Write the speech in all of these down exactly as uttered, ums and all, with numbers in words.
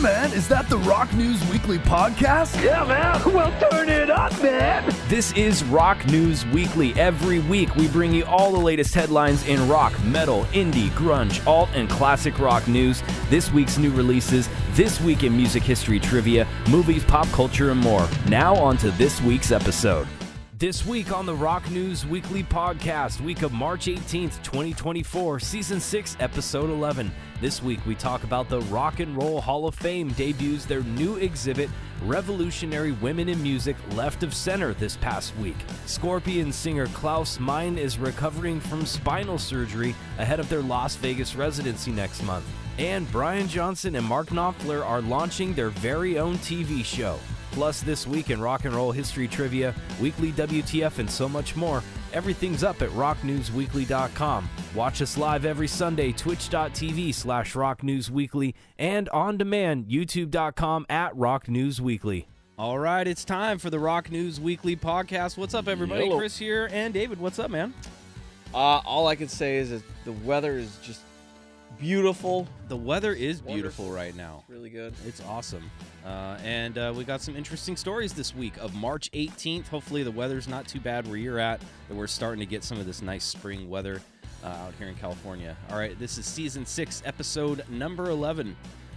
man, is that the Rock News Weekly podcast? Yeah, man. Well, turn it up, man. This is Rock News Weekly. Every week, we bring you all the latest headlines in rock, metal, indie, grunge, alt, and classic rock news. This week's new releases, this week in music history trivia, movies, pop culture, and more. Now, on to this week's episode. This week on the Rock News Weekly podcast, week of March eighteenth, twenty twenty-four, Season six, Episode eleven. This week we talk about the Rock and Roll Hall of Fame debuts their new exhibit, Revolutionary Women in Music, left of center this past week. Scorpion singer Klaus Meine is recovering from spinal surgery ahead of their Las Vegas residency next month. And Brian Johnson and Mark Knopfler are launching their very own T V show. Plus, this week in rock and roll history trivia, weekly W T F, and so much more. Everything's up at rock news weekly dot com. Watch us live every Sunday, twitch dot t v slash rock news weekly, and on demand, youtube dot com at rock news weekly. All right, it's time for the Rock News Weekly podcast. What's up, everybody? Hello. Chris here, and David. What's up, man? Uh, all I can say is that the weather is just beautiful. The weather is Wonderful. beautiful right now. Really good. It's awesome. Uh, and uh, we got some interesting stories this week of March eighteenth. Hopefully the weather's not too bad where you're at, that we're starting to get some of this nice spring weather uh, out here in California. All right, this is Season six, Episode number eleven.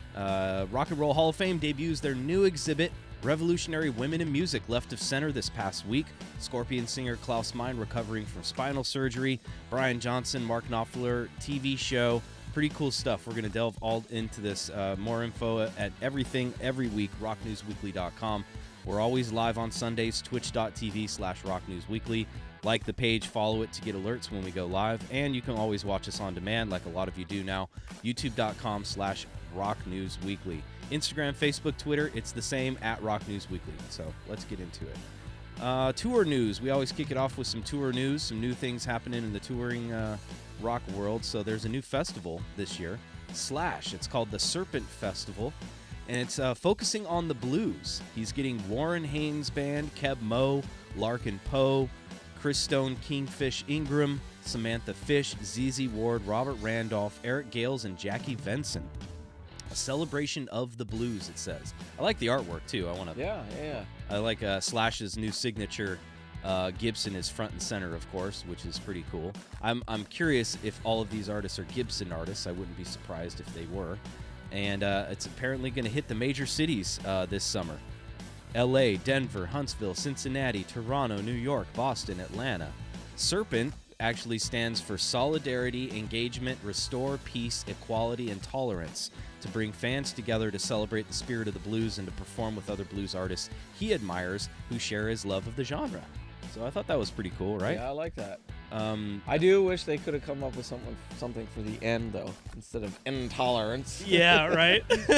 Uh, Rock and Roll Hall of Fame debuts their new exhibit, Revolutionary Women in Music, left of center this past week. Scorpion singer Klaus Meine recovering from spinal surgery. Brian Johnson, Mark Knopfler, T V show. Pretty cool stuff. We're going to delve all into this. Uh, more info at everything every week, rock news weekly dot com. We're always live on Sundays, twitch dot t v slash rock news weekly. Like the page, follow it to get alerts when we go live. And you can always watch us on demand like a lot of you do now, youtube dot com slash rock news weekly. Instagram, Facebook, Twitter, it's the same, at rock news weekly. So let's get into it. Uh, tour news. We always kick it off with some tour news, some new things happening in the touring uh, rock world. So there's a new festival this year, Slash. It's called the Serpent Festival, and it's uh, focusing on the blues. He's getting Warren Haynes Band, Keb Mo, Larkin Poe, Chris Stone, Kingfish Ingram, Samantha Fish, Z Z Ward, Robert Randolph, Eric Gales, and Jackie Venson. A celebration of the blues, it says. I like the artwork too. I want to. Yeah, yeah, yeah. I like uh, Slash's new signature. Uh, Gibson is front and center, of course, which is pretty cool. I'm I'm curious if all of these artists are Gibson artists. I wouldn't be surprised if they were. And uh, it's apparently going to hit the major cities uh, this summer: L A, Denver, Huntsville, Cincinnati, Toronto, New York, Boston, Atlanta. Serpent actually stands for Solidarity, Engagement, Restore, Peace, Equality, and Tolerance, to bring fans together to celebrate the spirit of the blues and to perform with other blues artists he admires who share his love of the genre. So I thought that was pretty cool, right? Yeah, I like that. Um, I do wish they could have come up with something something for the end, though, instead of intolerance. yeah, right?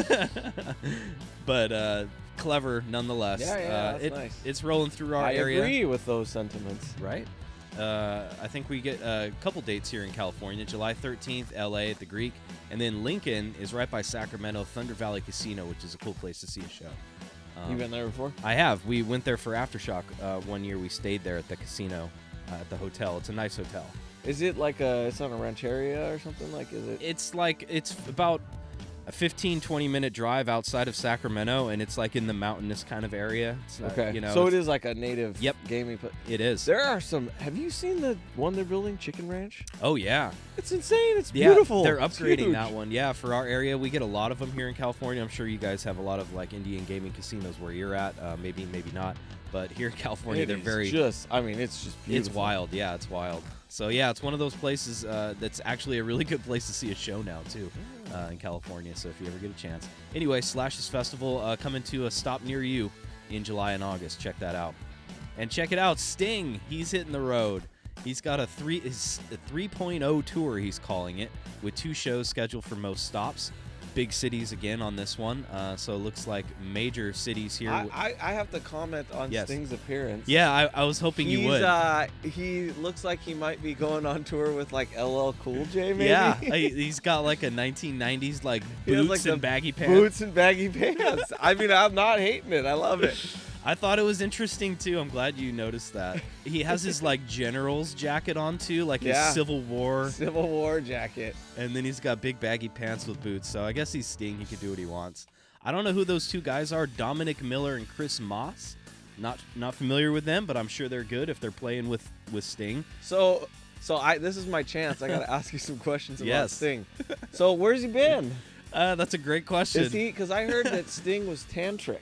But uh, clever nonetheless. Yeah, yeah, uh, that's it, nice. It's rolling through our I area. agree with those sentiments. Right? Uh, I think we get a couple dates here in California. July thirteenth, L A at the Greek. And then Lincoln is right by Sacramento, Thunder Valley Casino, which is a cool place to see a show. Um, You been there before? I have. We went there for Aftershock uh, one year. We stayed there at the casino, uh, at the hotel. It's a nice hotel. Is it like a, it's on a rancheria or something? Like, is it? It's like, it's about a fifteen, twenty minute drive outside of Sacramento, and it's like in the mountainous kind of area. It's not, Okay. You know, so it it's- is like a native Yep. gaming place. It is. There are some, have you seen the one they're building, Chicken Ranch? Oh, yeah. It's insane. It's Yeah, beautiful. they're It's upgrading huge. that one. Yeah, for our area, we get a lot of them here in California. I'm sure you guys have a lot of like Indian gaming casinos where you're at. Uh, maybe, maybe not. But here in California, It they're is very. just, I mean, it's just beautiful. It's wild. Yeah, it's wild. So yeah, it's one of those places uh, that's actually a really good place to see a show now too, uh, in California. So if you ever get a chance. Anyway, Slash's festival uh, coming to a stop near you in July and August. Check that out. And check it out, Sting. He's hitting the road. He's got a three his, a three point oh tour, he's calling it, with two shows scheduled for most stops. Big cities again on this one. Uh, so it looks like major cities here. I, I, I have to comment on Yes. Sting's appearance. yeah, I, I was hoping He's, you would. Uh, he looks like he might be going on tour with like L L Cool J, maybe. Yeah, I- he's got like a nineteen nineties like He has, boots like, and the baggy pants. Boots and baggy pants. I mean, I'm not hating it. I love it. I thought it was interesting too. I'm glad you noticed that. He has his like general's jacket on too, like Yeah. his Civil War, Civil War jacket. and then he's got big baggy pants with boots. So I guess he's Sting. He can do what he wants. I don't know who those two guys are, Dominic Miller and Chris Moss. Not not familiar with them, but I'm sure they're good if they're playing with, with Sting. So, so I this is my chance. I got to ask you some questions about Yes. Sting. So, where's he been? Uh, that's a great question. Is he? Because I heard that Sting was tantric.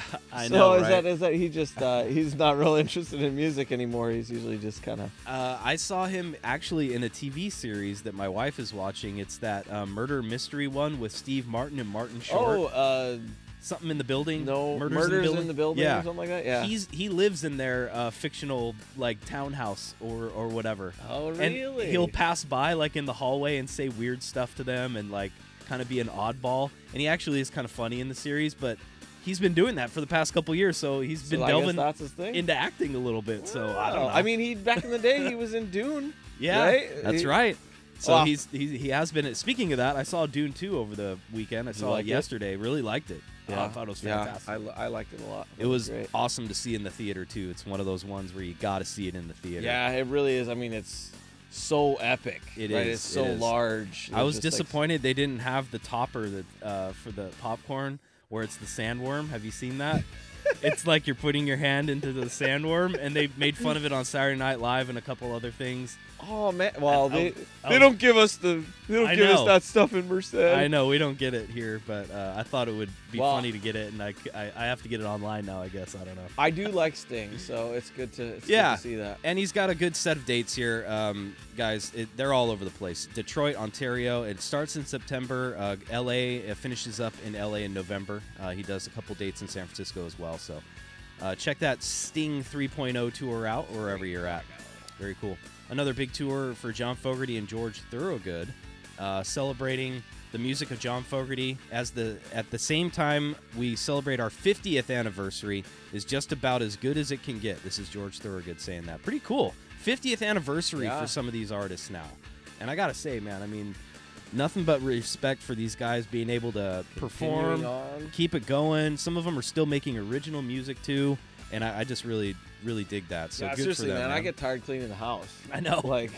I so know, is right? that is that he just uh, he's not real interested in music anymore? He's usually just kind of. Uh, I saw him actually in a T V series that my wife is watching. It's that uh, murder mystery one with Steve Martin and Martin Short. Oh, uh, Something in the building. no, Murders, murders, in, the building. in the building Yeah. or something like that. Yeah. He's he lives in their uh, fictional like townhouse or or whatever. oh, And really? he'll pass by like in the hallway and say weird stuff to them and like kind of be an oddball. And he actually is kind of funny in the series, but he's been doing that for the past couple years, so he's So been I guess delving that's his thing. into acting a little bit. So I don't know. Wow. I mean, he back in the day he was in Dune. yeah, right? that's He- right. So Well- he's he, he has been. Speaking of that, I saw Dune two over the weekend. I saw like it it? yesterday. Really liked it. Yeah, I thought it was fantastic. Yeah, I, li- I liked it a lot. it was great. awesome to see in the theater too. It's one of those ones where you got to see it in the theater. Yeah, it really is. I mean, it's so epic. It right? is, It's so it is. large. I It's was just like- disappointed they didn't have the topper that uh, for the popcorn where it's the sandworm. Have you seen that? It's like you're putting your hand into the sandworm, and they made fun of it on Saturday Night Live and a couple other things. Oh man! Well, I- they I they was- don't give us the they don't I give us know. that stuff in Merced. I know we don't get it here, but uh, I thought it would be Well- funny to get it, and I, c- I- I have to get it online now. I guess I don't know. I do like Sting, so it's good to it's Yeah. good to see that. And he's got a good set of dates here, um, guys. It, they're all over the place. Detroit, Ontario. It starts in September. Uh, L A it finishes up in L A in November. Uh, he does a couple dates in San Francisco as well. So uh, check that Sting three point oh tour out wherever you're at. Very cool. Another big tour for John Fogerty and George Thorogood, uh, celebrating the music of John Fogerty as the at the same time we celebrate our fiftieth anniversary is just about as good as it can get. This is George Thorogood saying that. Pretty cool. fiftieth anniversary Yeah. for some of these artists now. And I got to say, man, I mean, nothing but respect for these guys being able to perform, Continuing on. keep it going. Some of them are still making original music too, and I, I just really, really dig that. So yeah, good seriously, for them, man, man. I get tired cleaning the house. I know. Like,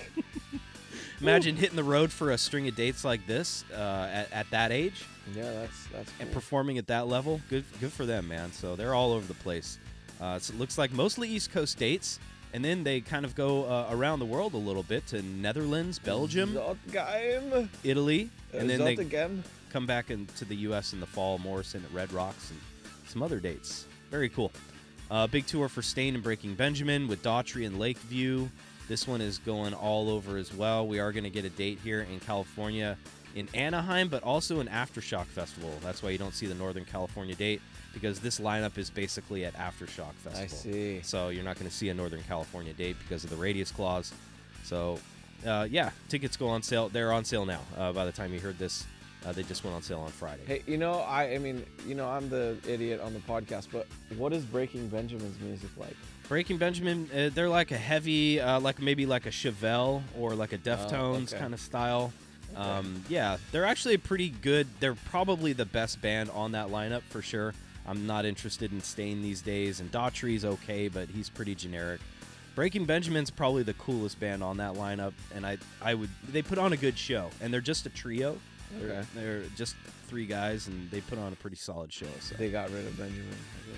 Imagine hitting the road for a string of dates like this uh, at, at that age yeah, that's that's and cool. performing at that level. Good, good for them, man. So they're all over the place. Uh, so it looks like mostly East Coast dates, and then they kind of go uh, around the world a little bit to Netherlands, Belgium, Zotgeheim. Italy, and then they Zottegem. come back into the U S in the fall. Morrison at Red Rocks and some other dates. Very cool. Uh, big tour for Stain and Breaking Benjamin with Daughtry and Lakeview. This one is going all over as well. We are going to get a date here in California in Anaheim, but also an Aftershock Festival. That's why you don't see the Northern California date, because this lineup is basically at Aftershock Festival. I see. So you're not going to see a Northern California date because of the radius clause. So, uh, yeah, tickets go on sale. They're on sale now. Uh, by the time you heard this, uh, they just went on sale on Friday. Hey, you know, I, I mean, you know, I'm the idiot on the podcast, but what is Breaking Benjamin's music like? Breaking Benjamin, uh, they're like a heavy, uh, like maybe like a Chevelle or like a Deftones okay. kind of style. Um, yeah, they're actually pretty good. They're probably the best band on that lineup for sure. I'm not interested in Stain these days, and Daughtry's okay, but he's pretty generic. Breaking Benjamin's probably the coolest band on that lineup, and I, I would. They put on a good show, and they're just a trio. They're, Okay. they're just three guys, and they put on a pretty solid show. So They got rid of Benjamin,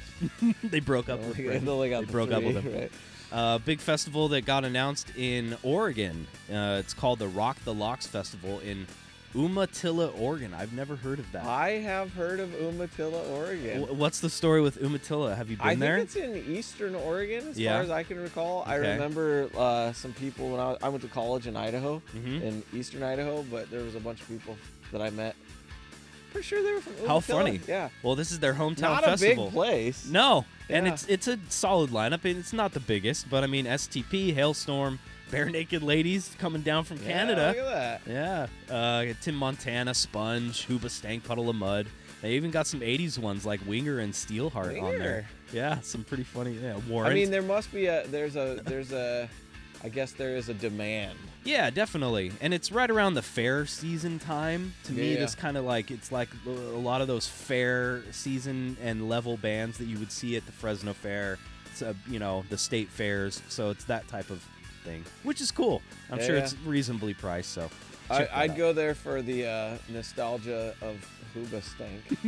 I guess. they broke up with They Breaking- only got they the broke up three, with him. right? Uh, big festival that got announced in Oregon. Uh, it's called the Rock the Locks Festival in Umatilla, Oregon. I've never heard of that. I have heard of Umatilla, Oregon. W- What's the story with Umatilla? Have you been I think there? it's in eastern Oregon, as Yeah. far as I can recall. I Okay. remember uh, some people when I, I went to college in Idaho, Mhm. in eastern Idaho, but there was a bunch of people that I met. Pretty sure they were from Umatilla. How funny. Yeah. Well, this is their hometown Not festival. a big place. No, and Yeah. it's it's a solid lineup. and It's not the biggest, but I mean S T P, Hailstorm, Bare Naked Ladies coming down from Yeah, Canada. look at that. Yeah, uh, Tim Montana, Sponge, Hooba Stank, Puddle of Mud. They even got some eighties ones like Winger and Steelheart on there. Winger. Yeah, some pretty funny. Yeah, Warrant. I mean, there must be a, there's a, there's a, I guess there is a demand. yeah, definitely. And it's right around the fair season time. To me, Yeah. this kind of like it's like a lot of those fair season and level bands that you would see at the Fresno Fair. It's uh, you know the state fairs. So it's that type of thing, which is cool. I'm Yeah, sure yeah. it's reasonably priced. So I, check that I'd out. go there for the uh, nostalgia of Hooba Stank.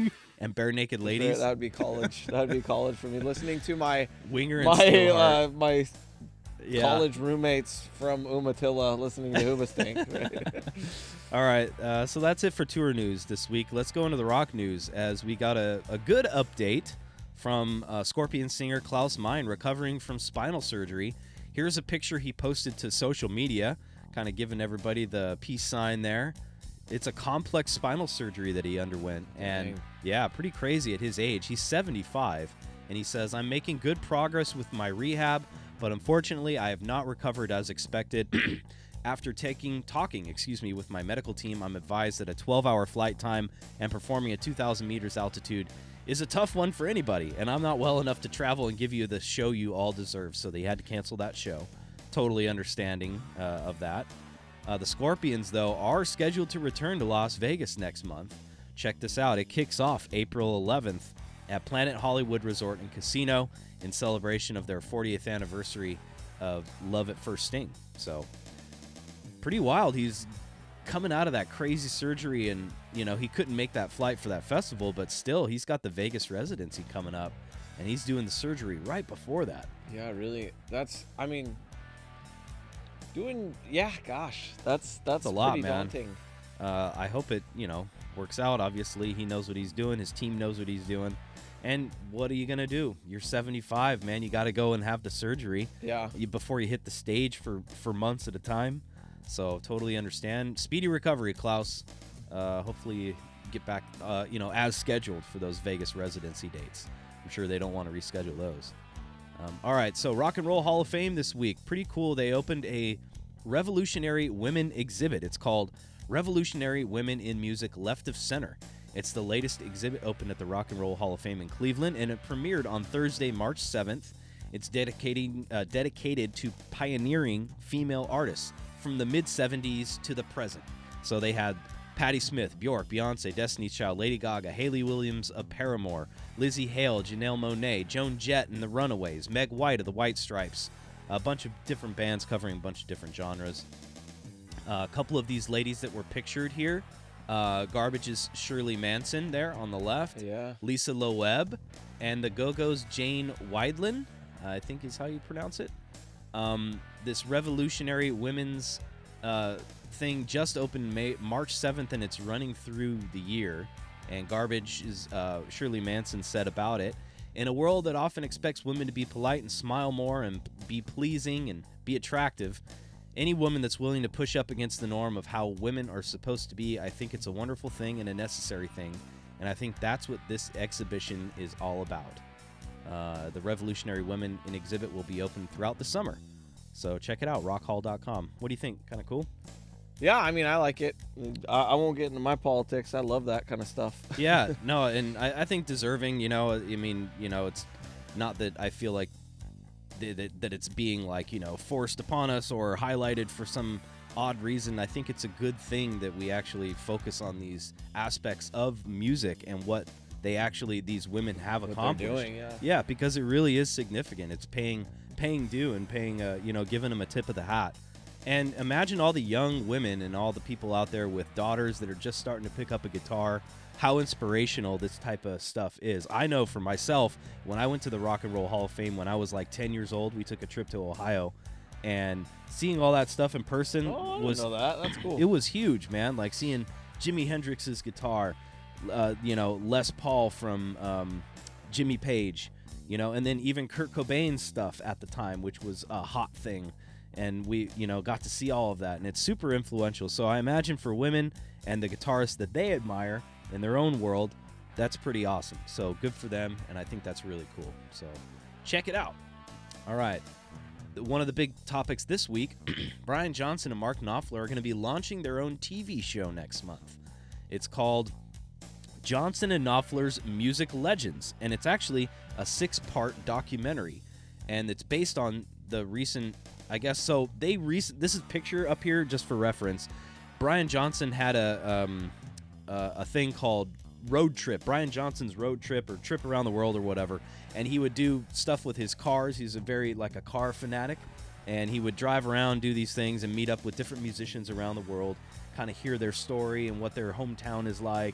and bare naked Sure, ladies. that would be college. That would be college for me. Listening to my Winger and my Steelheart. uh, my Yeah. college roommates from Umatilla listening to Hoobastank. All right, uh, so that's it for tour news this week. Let's go into the rock news as we got a, a good update from uh, Scorpion singer Klaus Meine recovering from spinal surgery. Here's a picture he posted to social media, kind of giving everybody the peace sign there. It's a complex spinal surgery that he underwent, and Dang. yeah, pretty crazy at his age. He's seventy-five, and he says, "I'm making good progress with my rehab, but unfortunately, I have not recovered as expected." After taking, talking, excuse me, with my medical team, I'm advised that a twelve-hour flight time and performing at two thousand meters altitude is a tough one for anybody, and I'm not well enough to travel and give you the show you all deserve, so they had to cancel that show. Totally understanding uh, of that. Uh, the Scorpions, though, are scheduled to return to Las Vegas next month. Check this out. It kicks off April eleventh at Planet Hollywood Resort and Casino in celebration of their fortieth anniversary of Love at First Sting. So, pretty wild. He's coming out of that crazy surgery, and, you know, he couldn't make that flight for that festival, but still, he's got the Vegas residency coming up, and he's doing the surgery right before that. Yeah, really. That's, I mean, doing, yeah, gosh, that's that's a lot, pretty man. daunting. Uh, I hope it, you know, works out. Obviously, he knows what he's doing. His team knows what he's doing. And what are you going to do? You're seventy-five, man. You got to go and have the surgery Yeah. you, before you hit the stage for, for months at a time. So totally understand. Speedy recovery, Klaus. Uh, hopefully you get back, uh, you know, as scheduled for those Vegas residency dates. I'm sure they don't want to reschedule those. Um, all right, so Rock and Roll Hall of Fame this week. Pretty cool. They opened a Revolutionary Women exhibit. It's called Revolutionary Women in Music Left of Center. It's the latest exhibit opened at the Rock and Roll Hall of Fame in Cleveland, and it premiered on Thursday, March seventh. It's dedicating, uh, dedicated to pioneering female artists from the mid-seventies to the present. So they had Patti Smith, Bjork, Beyonce, Destiny's Child, Lady Gaga, Hayley Williams of Paramore, Lizzie Hale, Janelle Monáe, Joan Jett and the Runaways, Meg White of the White Stripes, a bunch of different bands covering a bunch of different genres. Uh, a couple of these ladies that were pictured here, uh, Garbage's Shirley Manson there on the left, Yeah. Lisa Loeb, and the Go-Go's Jane Wiedlin, I think is how you pronounce it. Um, this Revolutionary Women's uh, thing just opened May, March seventh, and it's running through the year. And Garbage is uh, Shirley Manson said about it, "In a world that often expects women to be polite and smile more and be pleasing and be attractive, any woman that's willing to push up against the norm of how women are supposed to be, I think it's a wonderful thing and a necessary thing. And I think that's what this exhibition is all about." Uh, the Revolutionary Women in exhibit will be open throughout the summer. So check it out, rock hall dot com. What do you think? Kind of cool? Yeah, I mean, I like it. I, I won't get into my politics. I love that kind of stuff. Yeah, no, and I, I think deserving, you know, I mean, you know, it's not that I feel like th- that, that it's being like, you know, forced upon us or highlighted for some odd reason. I think it's a good thing that we actually focus on these aspects of music and what they actually, these women have What they're accomplished. doing, yeah. Yeah, because it really is significant. It's paying paying due and paying, uh, you know, giving them a tip of the hat. And imagine all the young women and all the people out there with daughters that are just starting to pick up a guitar, how inspirational this type of stuff is. I know for myself, when I went to the Rock and Roll Hall of Fame when I was like ten years old, we took a trip to Ohio, and seeing all that stuff in person Oh, I didn't was know that. That's cool. it was huge, man. Like seeing Jimi Hendrix's guitar, uh, you know, Les Paul from um, Jimmy Page, you know, and then even Kurt Cobain's stuff at the time, which was a hot thing. And we, you know, got to see all of that, and it's super influential. So I imagine for women and the guitarists that they admire in their own world, that's pretty awesome. So good for them, and I think that's really cool. So check it out. All right. One of the big topics this week, Brian Johnson and Mark Knopfler are going to be launching their own T V show next month. It's called Johnson and Knopfler's Music Legends, and it's actually a six-part documentary, and it's based on the recent, I guess, so they recent. This is a picture up here just for reference. Brian Johnson had a um, uh, a thing called Road Trip, Brian Johnson's Road Trip or Trip Around the World or whatever, and he would do stuff with his cars. He's a very like a car fanatic, and he would drive around, do these things, and meet up with different musicians around the world, kind of hear their story and what their hometown is like, and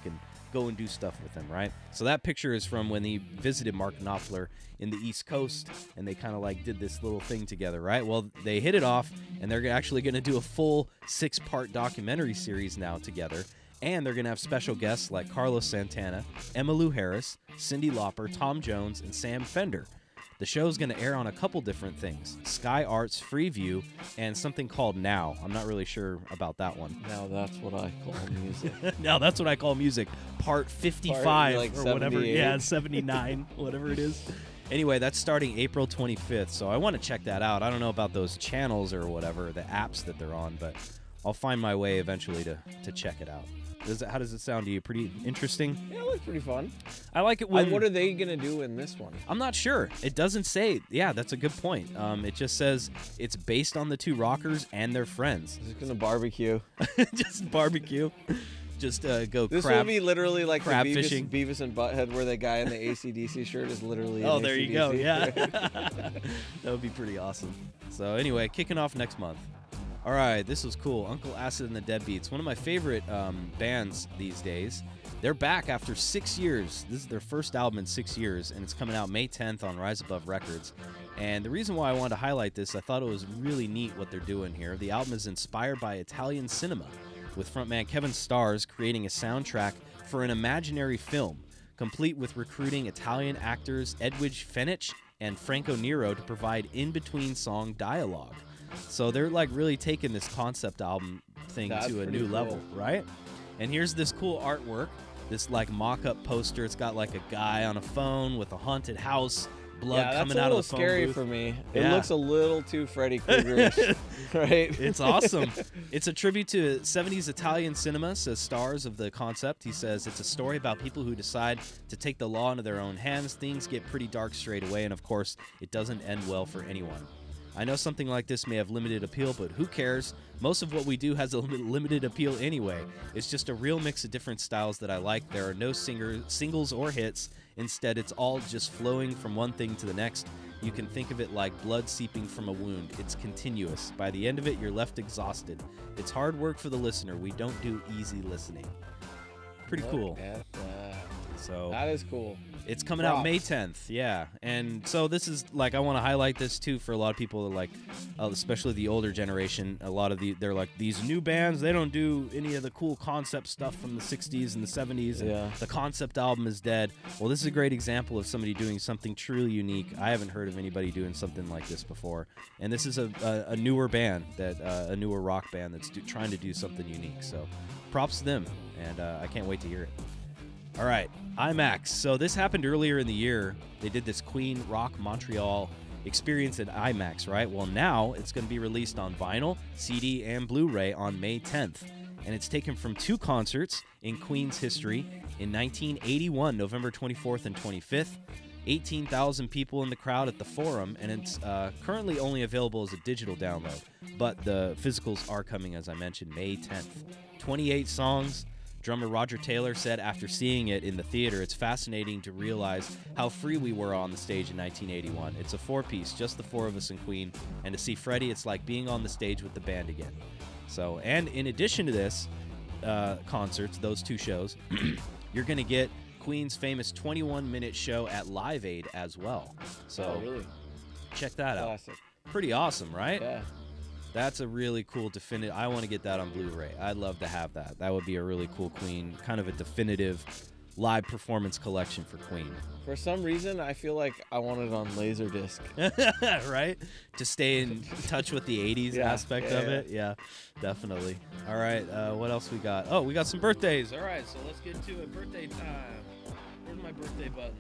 go and do stuff with him, right? So that picture is from when he visited Mark Knopfler in the East Coast, and they kind of like did this little thing together, right? Well, they hit it off, and they're actually going to do a full six-part documentary series now together. And they're going to have special guests like Carlos Santana, Emmylou Harris, Cyndi Lauper, Tom Jones, and Sam Fender. The show's going to air on a couple different things: Sky Arts, Freeview, and something called Now. I'm not really sure about that one. Now that's what I call music. Now that's what I call music. Part fifty-five Part, like, or whatever. seventy-eight. Yeah, seventy-nine, whatever it is. Anyway, that's starting April twenty-fifth, so I want to check that out. I don't know about those channels or whatever, the apps that they're on, but I'll find my way eventually to, to check it out. Does it, how does it sound to you? Pretty interesting? Yeah, it looks pretty fun. I like it I, when... what are they going to do in this one? I'm not sure. It doesn't say. Yeah, that's a good point. Um, it just says it's based on the two rockers and their friends. Is it going to barbecue? Just barbecue. Just uh, go This crab. will be literally like the crab Beavis, fishing. Beavis and Butthead, where the guy in the A C D C shirt is literally. Oh, an there A C you D C. go. Yeah. That would be pretty awesome. So anyway, kicking off next month. All right, this was cool. Uncle Acid and the Deadbeats, one of my favorite um, bands these days. They're back after six years. This is their first album in six years, and it's coming out May tenth on Rise Above Records. And the reason why I wanted to highlight this, I thought it was really neat what they're doing here. The album is inspired by Italian cinema, with frontman Kevin Stars creating a soundtrack for an imaginary film, complete with recruiting Italian actors Edwidge Fenech and Franco Nero to provide in-between song dialogue. So they're like really taking this concept album thing That's to a pretty new cool. level, right? And here's this cool artwork, this like mock-up poster. It's got like a guy on a phone with a haunted house, blood Yeah, that's coming a out little of the phone scary booth. for me. It Yeah. looks a little too Freddy Krueger-ish, right? It's awesome. It's a tribute to seventies Italian cinema, says Stars of the concept. He says it's a story about people who decide to take the law into their own hands. Things get pretty dark straight away, and of course, it doesn't end well for anyone. I know something like this may have limited appeal, but who cares? Most of what we do has a lim- limited appeal anyway. It's just a real mix of different styles that I like. There are no singer- singles or hits. Instead, it's all just flowing from one thing to the next. You can think of it like blood seeping from a wound. It's continuous. By the end of it, you're left exhausted. It's hard work for the listener. We don't do easy listening. Pretty cool. Look at that. So That is cool. it's coming out Props. May tenth, yeah. And so this is like, I want to highlight this too for a lot of people that like, uh, especially the older generation. A lot of the they're like, these new bands, they don't do any of the cool concept stuff from the sixties and the seventies. And Yeah. the concept album is dead. Well, this is a great example of somebody doing something truly unique. I haven't heard of anybody doing something like this before. And this is a, a, a newer band, that uh, a newer rock band that's do, trying to do something unique. So props to them, and uh, I can't wait to hear it. All right, IMAX. So this happened earlier in the year. They did this Queen Rock Montreal experience at IMAX, right? Well, now it's going to be released on vinyl, C D, and Blu-ray on May tenth. And it's taken from two concerts in Queen's history. In nineteen eighty-one, November twenty-fourth and twenty-fifth, eighteen thousand people in the crowd at the Forum, and it's uh, currently only available as a digital download. But the physicals are coming, as I mentioned, May tenth. twenty-eight songs. Drummer Roger Taylor said after seeing it in the theater, it's fascinating to realize how free we were on the stage in nineteen eighty-one. It's a four-piece, just the four of us and Queen, and to see Freddie, it's like being on the stage with the band again. So, and in addition to this uh, concerts, those two shows, you're going to get Queen's famous twenty-one minute show at Live Aid as well. So, Oh, really? check that out. Classic. Pretty awesome, right? Yeah. That's a really cool definitive. I want to get that on Blu-ray. I'd love to have that. That would be a really cool Queen, kind of a definitive live performance collection for Queen. For some reason, I feel like I want it on Laserdisc. Right? To stay in touch with the eighties Yeah, aspect yeah, of yeah. it. Yeah, definitely. All right, uh, what else we got? Oh, we got some birthdays. All right, so let's get to it. Birthday time. Where's my birthday button?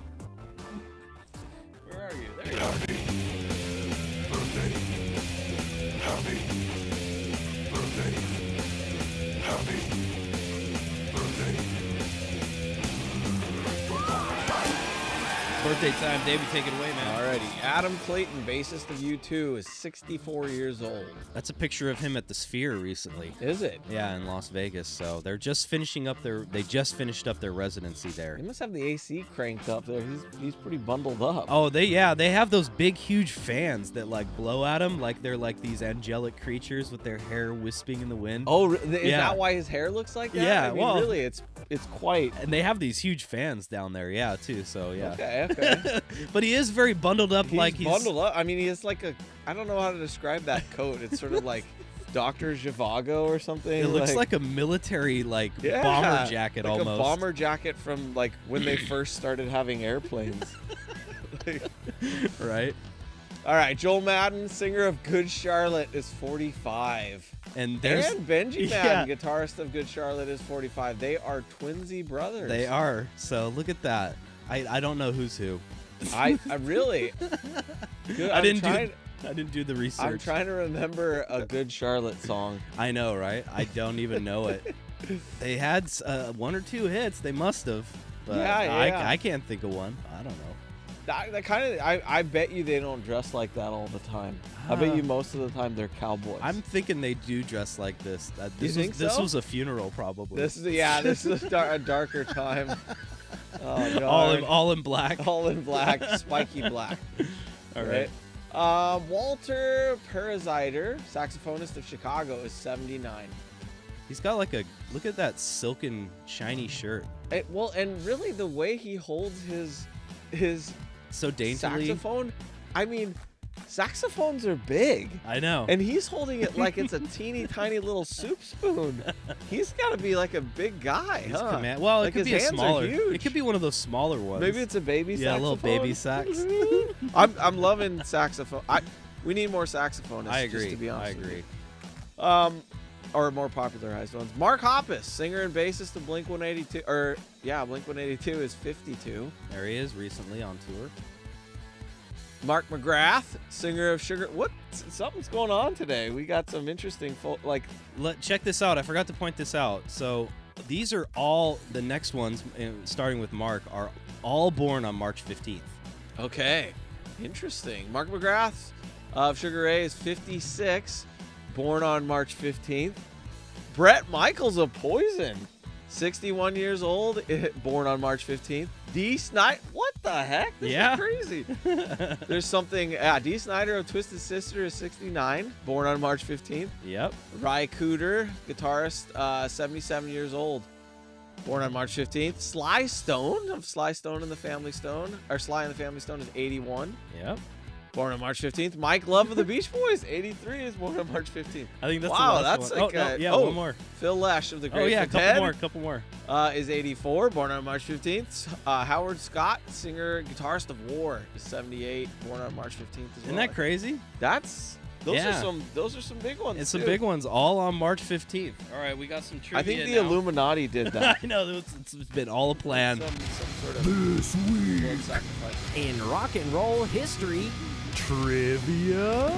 Where are you? There you are. Birthday. Happy birthday. Happy birthday. Birthday time, David, take it away, man. Alrighty, Adam Clayton, bassist of U two, is sixty-four years old. That's a picture of him at the Sphere recently. Is it? Yeah, in Las Vegas. So they're just finishing up their. They just finished up their residency there. He must have the A C cranked up there. He's he's pretty bundled up. Oh, they yeah, they have those big, huge fans that like blow at him like they're like these angelic creatures with their hair wisping in the wind. Oh, re- is Yeah. that why his hair looks like that? Yeah, I mean, well- really, it's it's quite. And they have these huge fans down there, yeah, too. So yeah. Okay, okay. But he is very bundled up, He's like he's bundled up. I mean, he has like a. I don't know how to describe that coat. It's sort of like Doctor Zhivago or something. It looks like, a military like yeah, bomber jacket like almost. a bomber jacket from like when they first started having airplanes. Like- right? all right, Joel Madden, singer of Good Charlotte, is forty-five. And there's And Benji Yeah. Madden, guitarist of Good Charlotte, is forty-five. They are twinsy brothers. they are. So look at that. I, I don't know who's who. I, I really. Good, I I'm didn't trying, do I didn't do the research. I'm trying to remember a Good Charlotte song. I know, right? I don't even know it. They had uh, one or two hits. They must have. But Yeah, yeah. I, I can't think of one. I don't know. That, that kind of. I, I bet you they don't dress like that all the time. I bet Uh, you most of the time they're cowboys. I'm thinking they do dress like this. Uh, this You was, think This so? was a funeral, probably. This is yeah. This is a, dar- a darker time. Oh god. all in all in black. All in black, spiky black. All right. Uh, Walter Periziter, saxophonist of Chicago, is seventy-nine. He's got like a look at that silken shiny shirt. It, well, and really the way he holds his his So daintily. saxophone. I mean, saxophones are big. I know. And he's holding it like it's a teeny tiny little soup spoon. He's got to be like a big guy, He's huh? command- well, Like it could his be a hands are smaller. huge. It could be one of those smaller ones. Maybe it's a baby Yeah, a saxophone. little baby sax. I'm I'm loving saxophone. I we need more saxophonists. I agree. Just to be honest I with agree. you. Um, or more popularized ones. Mark Hoppus, singer and bassist of Blink one eighty-two, or yeah, Blink one eighty-two is fifty-two. There he is, recently on tour. Mark McGrath, singer of Sugar. What? Something's going on today. We got some interesting, fo- like. Let check this out. I forgot to point this out. So these are all the next ones, uh, starting with Mark, are all born on March fifteenth. Okay, interesting. Mark McGrath of Sugar Ray is fifty-six, born on March fifteenth. Brett Michaels of Poison, sixty-one years old, born on March fifteenth. Dee Snider, what the heck? This Yeah. is crazy. There's something. Yeah, Dee Snider of Twisted Sister is sixty-nine, born on March fifteenth. Yep. Ry Cooter, guitarist, uh, seventy-seven years old, born on March fifteenth. Sly Stone of Sly Stone and the Family Stone, or Sly and the Family Stone, is eighty-one, Yep. born on March fifteenth. Mike Love of the Beach Boys, eighty-three, is born on March fifteenth. I think that's Wow, the last that's one. like oh, no, a- yeah, oh, one more. Phil Lesh of the Oh Grateful yeah, a couple Dead, more, couple more. uh, is eighty-four, born on March fifteenth. Uh, Howard Scott, singer, guitarist of War, is seventy-eight, born on March fifteenth as Isn't well. that crazy? That's those are Yeah. some those are some big ones. It's some too. big ones, all on March fifteenth. All right, we got some trivia I think the now. Illuminati did that. I know it's, it's been all a plan. Some, some sort of This week, blood sacrifice. In rock and roll history, trivia.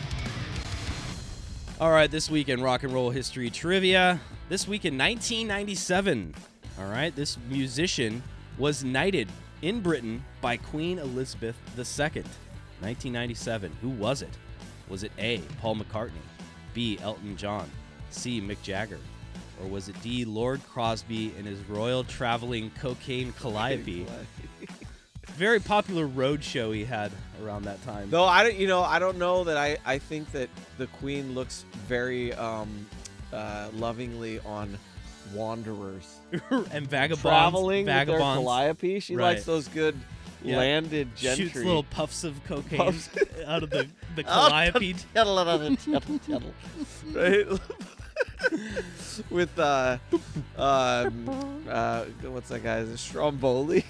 All right, this week in rock and roll history trivia. This week in nineteen ninety-seven. All right, this musician was knighted in Britain by Queen Elizabeth the Second. nineteen ninety-seven. Who was it? Was it A, Paul McCartney, B, Elton John, C, Mick Jagger, or was it D, Lord Crosby and his royal traveling cocaine calliope? Very popular road show he had around that time. Though I don't, you know, I don't know that I, I think that the Queen looks very um, uh, lovingly on wanderers and vagabonds. traveling with their vagabonds. calliope. She Right. likes those good Yeah. landed gentry. Shoots little puffs of cocaine Puffs. out of the, the Oh, calliope. tittle, tittle, tittle, tittle. Right? With uh, um, uh, what's that guy's Stromboli?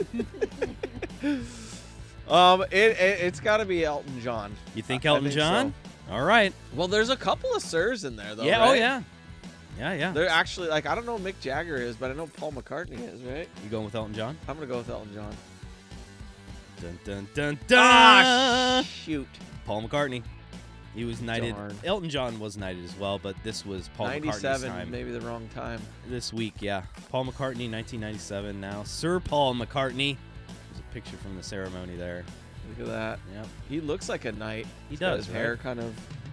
um, it, it it's got to be Elton John. You think I- I Elton think John? All right. Well, there's a couple of sirs in there though. yeah. right? Oh yeah. Yeah. Yeah. They're actually like I don't know who Mick Jagger is, but I know Paul McCartney is, right? You going with Elton John? I'm gonna go with Elton John. Dun dun dun dun. Ah, shoot. Paul McCartney. He was knighted. Darn. Elton John was knighted as well, but this was Paul McCartney's ninety-seven, time. maybe the wrong time. This week, yeah. Paul McCartney, nineteen ninety-seven now. Sir Paul McCartney was a picture from the ceremony there. Look at that. Yep. He looks like a knight. He He's got does, his right? hair kind of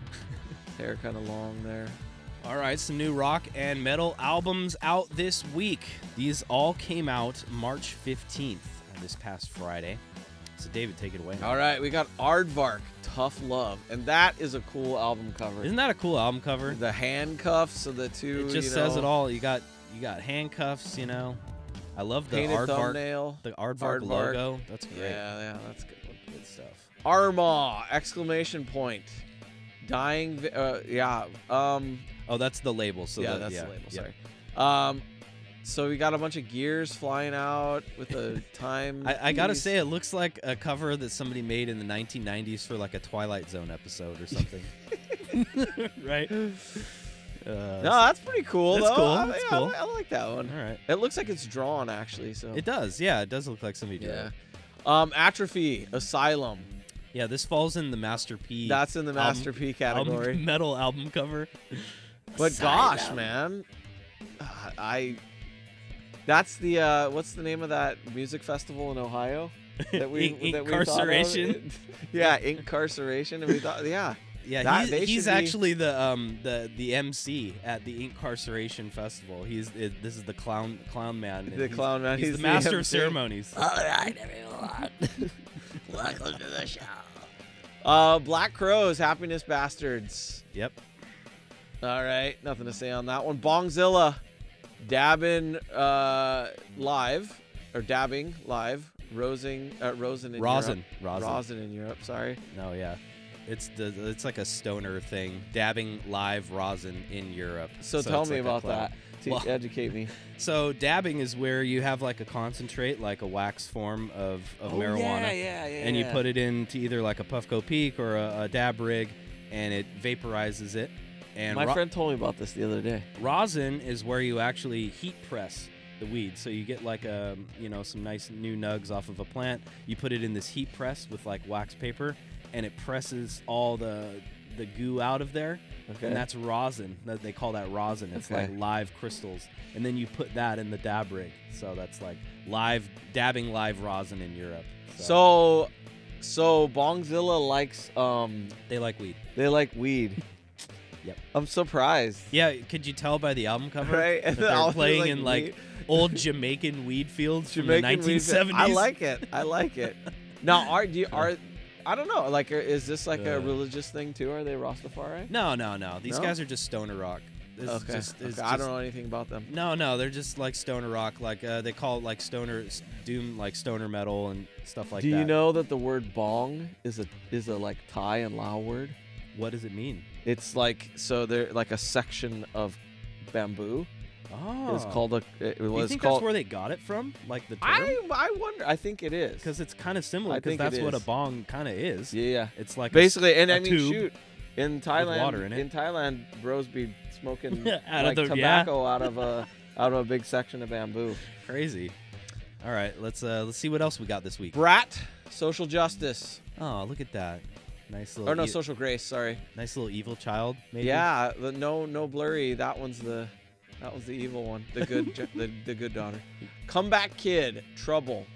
hair kind of long there. All right, some new rock and metal albums out this week. These all came out March fifteenth, this past Friday. So, David, take it away. All right, we got Aardvark, Tough Love, and that is a cool album cover. Isn't that a cool album cover? The handcuffs of the two. It just you says know, it all. You got you got handcuffs, you know. I love the Painted Aardvark, thumbnail. the Aardvark, Aardvark. logo. That's great. Yeah, yeah, that's good. Good stuff. Armagh! Exclamation point. Dying. Vi- uh, yeah. Um. Oh, that's the label. So yeah, the, that's yeah, the label. yeah. Sorry. Um. So we got a bunch of gears flying out with the time. I, I gotta piece. say, it looks like a cover that somebody made in the nineteen nineties for like a Twilight Zone episode or something. Right? Uh, No, that's pretty cool. That's though. cool, I, that's yeah, cool. I, I like that one. all right. It looks like it's drawn actually. So It does. Yeah, it does look like somebody did. yeah. it. Um, Atrophy, Asylum. Yeah, this falls in the Master P. That's in the album- Master P album- category. metal album cover. But gosh, man, uh, I. That's the uh, what's the name of that music festival in Ohio that we In- that we thought of? Incarceration. Yeah, Incarceration, and we thought, yeah, Yeah, That- he's, they he's should be- actually the um the the M C at the Incarceration Festival. He's it, this is the clown clown man. and The he's- clown man, He's, he's the the master M of C. ceremonies. All right, everyone. Welcome to the show. Uh, Black Crows, Happiness Bastards. Yep. All right, nothing to say on that one. Bongzilla, dabbing uh, live or dabbing live, rosing, uh, rosin in Rosin. Europe. Rosin. Rosin in Europe. Sorry. No, yeah. It's the it's like a stoner thing, dabbing live rosin in Europe. So, tell it's me like a about cloud. that. Te- Well- educate me. So dabbing is where you have like a concentrate, like a wax form of, of marijuana, Yeah, yeah, yeah. and you put it into either like a Puffco Peak or a, a dab rig, and it vaporizes it. And My ro- friend told me about this the other day. rosin is where you actually heat press the weed. So you get like a you know some nice new nugs off of a plant. You put it in this heat press with like wax paper, and it presses all the the goo out of there. Okay. And that's rosin. That they call that rosin. It's Okay. like live crystals, and then you put that in the dab rig. So that's like live dabbing live rosin in Europe. So, so Bongzilla likes um they like weed. they like weed. Yep. I'm surprised. Yeah, could you tell by the album cover Right? that And they're all- playing like in like weed. old Jamaican weed fields from the Jamaican nineteen weed. seventies? I like it. I like it. Now, are do you, are I don't know. Like, are, is this like a Uh. religious thing too? Are they Rastafari? No, no, no. These No? guys are just stoner rock. This is Okay. just, okay. it's I don't just- know anything about them. No, no, they're just like stoner rock. Like uh, they call it like stoner s- doom, like stoner metal and stuff like do that. you know that the word bong is a is a like Thai and Lao word? What does it mean? It's like so they're like a section of bamboo. Oh, It's called a. It Do you was think called. that's where they got it from? Like the term? I I wonder. I think it is. Because it's kind of similar. I Because think it that's what a is. bong kind of is. yeah, yeah. It's like a s- Basically, and a I mean, tube. shoot, in Thailand, water in it. Thailand, bros be smoking Out of like the- yeah. tobacco out of a out of a big section of bamboo. crazy. All right, let's uh let's see what else we got this week. Brat, social justice, Oh, look at that. Nice little or no, e- social grace. Sorry. nice little evil child. Maybe. Yeah, the no no blurry. That one's the that was the evil one. The good ju- the the good daughter. Comeback Kid, Trouble.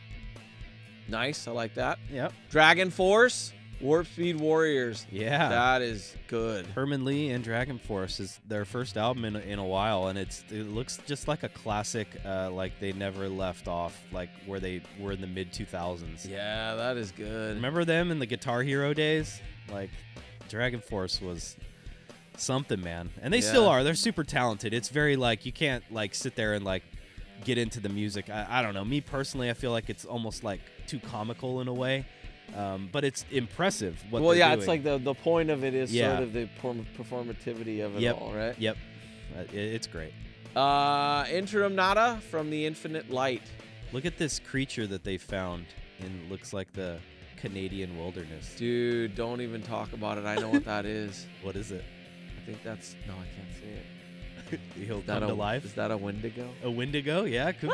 Nice, I like that. Yep. Dragon Force, Warp Speed Warriors. Yeah. That is good. Herman Lee and Dragon Force is their first album in, in a while, and it's it looks just like a classic, uh, like they never left off, like where they were in the mid two thousands. Yeah, that is good. Remember them in the Guitar Hero days? Like Dragon Force was something, man, and they still Yeah. are. They're super talented. It's very like you can't like sit there and like get into the music. I, I don't know. Me personally, I feel like it's almost like too comical in a way. Um, but it's impressive. What Well, they're yeah, doing. it's like the the point of it is Yeah. sort of the perform- performativity of it Yep. all, right? Yep, uh, it, it's great. Uh, Interim Nada from the Infinite Light. Look at this creature that they found in looks like the Canadian wilderness. Dude, don't even talk about it. I know what that is. What is it? I think that's no, I can't say it. He'll Is that come a, to life. Is that a Wendigo? A Wendigo? Yeah, it could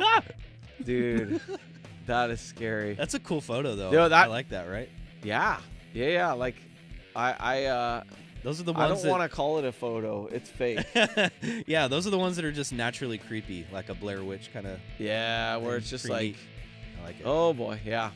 be. Dude, that is scary. That's a cool photo though. Yo, that- I like that, right? Yeah, yeah, yeah. Like, I, I, uh, Those are the I ones don't want to call it a photo. It's fake. to. Yeah, those are the ones that are just naturally creepy, like a Blair Witch kind of. Yeah, where it's just Pretty like, neat. I like it. Oh boy, yeah.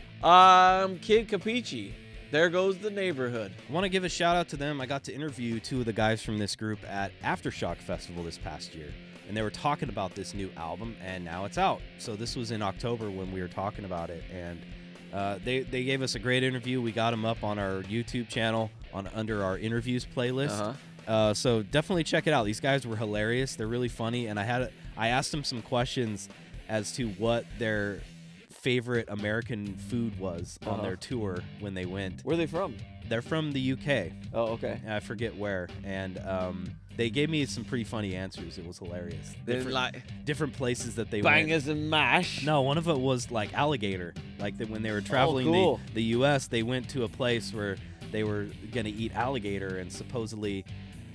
Um, Kid Capici. There goes the neighborhood. I want to give a shout out to them. I got to interview two of the guys from this group at Aftershock Festival this past year, and they were talking about this new album, and now it's out. So this was in October when we were talking about it, and uh, they they gave us a great interview. We got them up on our YouTube channel on under our interviews playlist. Uh-huh. Uh, so definitely check it out. These guys were hilarious. They're really funny, and I had a, I asked them some questions as to what their favorite American food was on Uh-huh. their tour when they went. Where are they from? They're from the U K. Oh, okay. I forget where, and um, they gave me some pretty funny answers. It was hilarious. They're Different, like different places that they went. bangers and mash. No, one of it was like alligator. Like that when they were traveling cool. the, the U S, they went to a place where they were going to eat alligator, and supposedly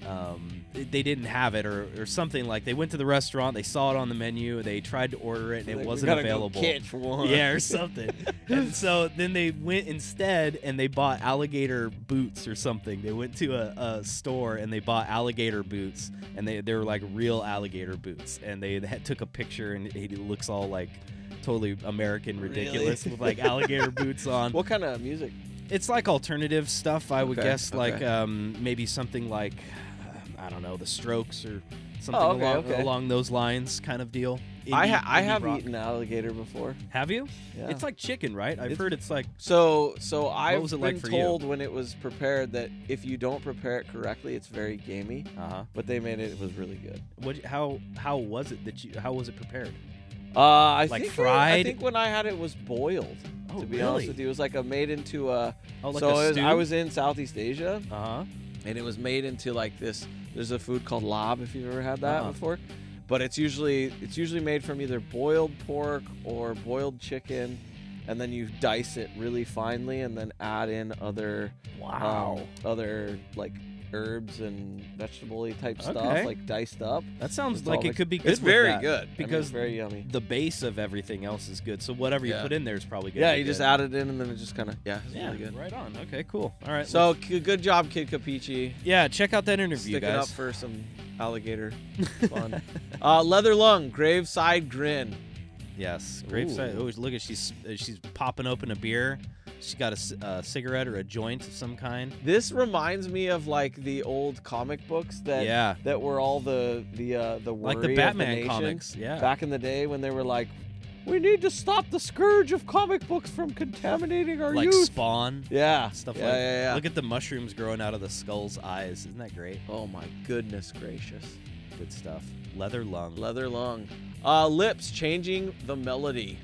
um, they didn't have it or, or something. Like they went to the restaurant, they saw it on the menu, they tried to order it, and Like, it we wasn't gotta go available. catch one. Yeah, or something. And so then they went instead and they bought alligator boots or something. They went to a, a store and they bought alligator boots, and they they were like real alligator boots, and they had, took a picture, and it looks all like totally American ridiculous Really? with like alligator boots on. What kind of music? It's like alternative stuff, I would Okay, guess, like okay. um, maybe something like uh, I don't know, the Strokes or something Oh, okay, along, okay. along those lines, kind of deal. I Indie- ha- I indie have rock. eaten alligator before. Have you? Yeah. It's like chicken, right? I've It's- heard it's like So so I've was it been like for you? told when it was prepared that if you don't prepare it correctly, it's very gamey. uh huh. But they made it. It was really good. What? How? How was it that you? How was it prepared? Uh, I Like think fried? I think when I had it, it was boiled. Oh, to be really? honest with you, it was like a made into a. Oh, like so a it was, stew? I was in Southeast Asia, Uh huh. and it was made into like this. There's a food called lab, if you've ever had that Uh-uh. before. But it's usually it's usually made from either boiled pork or boiled chicken, and then you dice it really finely, and then add in other um, other like herbs and vegetable-y type Okay. stuff, like diced up. That sounds It's like all it mixed- could be good. It's with very that, good I mean, because it's very yummy. the base of everything else is good. So whatever you Yeah. put in there is probably good. Yeah, you just add it in, and then it just kind of yeah, it's Yeah, really good. right on. Okay, cool. All right. So c- good job, Kid Capici. yeah, check out that interview, Sticking guys. up for some alligator fun. uh, Leather Lung, Graveside Grin. Yes, graveside. Ooh. Oh, look at she's uh, she's popping open a beer. She got a c- uh, cigarette or a joint of some kind. This reminds me of like the old comic books that Yeah. that were all the the uh, the worry Like the of Batman nation comics, yeah. back in the day when they were like, we need to stop the scourge of comic books from contaminating our Like youth. Spawn. Yeah, Stuff yeah, like yeah, yeah. Look at the mushrooms growing out of the skull's eyes. Isn't that great? Oh my goodness gracious. Good stuff. Leather lung. Leather Lung. Uh, Lips, changing the melody.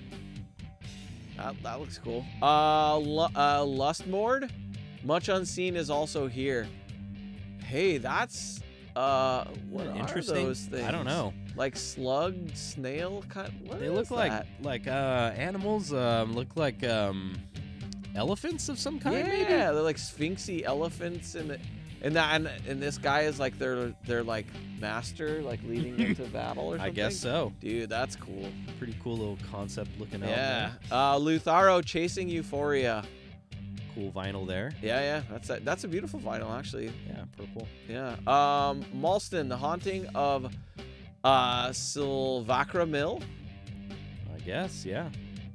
That, that looks cool. Uh, Lu- uh, Lustmord, Much Unseen is also here. Hey, that's uh, what are Interesting. those things? I don't know. Like slug, snail, kind. What They is look like that? like uh, animals. Um, look like um, elephants of some kind. yeah, Maybe. they're like sphinxy elephants, and and that and, and this guy is like their their like master, like leading them to battle or something. I guess so. Dude, that's cool. Pretty cool little concept looking out. Yeah. Uh, Lutharo, Chasing Euphoria. Cool vinyl there. Yeah, yeah, that's a, that's a beautiful vinyl actually. Yeah, purple. Yeah. Um, Malston, The Haunting of uh, Silvacra Mill. I guess. Yeah.